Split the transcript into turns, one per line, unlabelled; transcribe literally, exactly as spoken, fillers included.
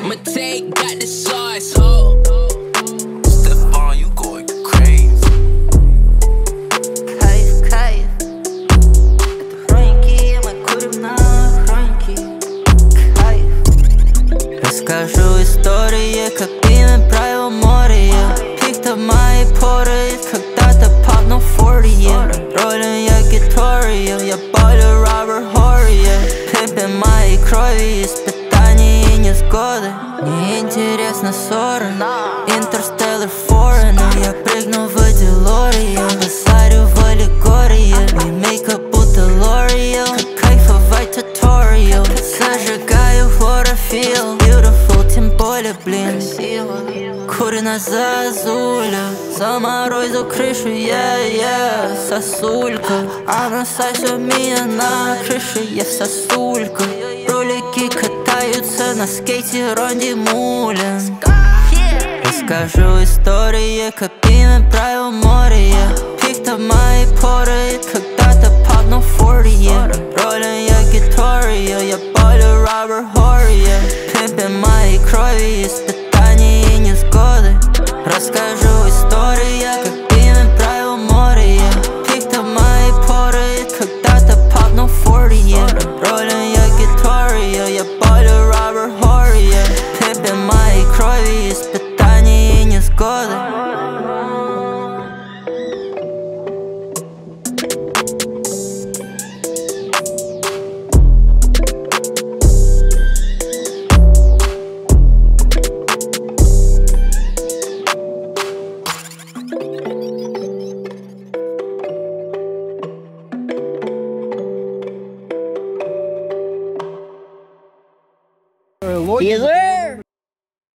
Mate got the sauce, ho.
Stefan, you going crazy.
Кайф, кайф. Это хроники, мы курим на хроники. Кайф. Расскажу истории, как пьяный правил море. Picked up мои поры, когда-то попнул сорок. Роллин я гиторию, я болю Роберт Хорри. Пимпин моей крови, испытания и невзгоды. Мне интересно ссоры, Интерстеллар Foreigner. Я прыгну в Делориан, высарю в аллегории. Ремейк как будто Лориал, как кайфовать туториал. Зажигаю хлорофилл, beautiful, тем более, блин. Курина за Азуля, заморозил крышу, yeah, yeah. Сосулька, она сосет меня на крыше, я сосулька. Ролики катаются на скейте Ронди Мулин. Расскажу истории, как пьяный правил море. Picked up мои поры, когда-то попнул сорок. Роллин я гиторию, я болю Роберт Хорри. Пимпин моей крови, испытания и невзгоды. Расскажу истории, как пьяный правил море. Picked up мои поры, когда-то попнул сорок. Роллин я гиторию, я болю Роберт Хорри. Пимпин моей крови, испытания и невзгоды.
Yes, sir.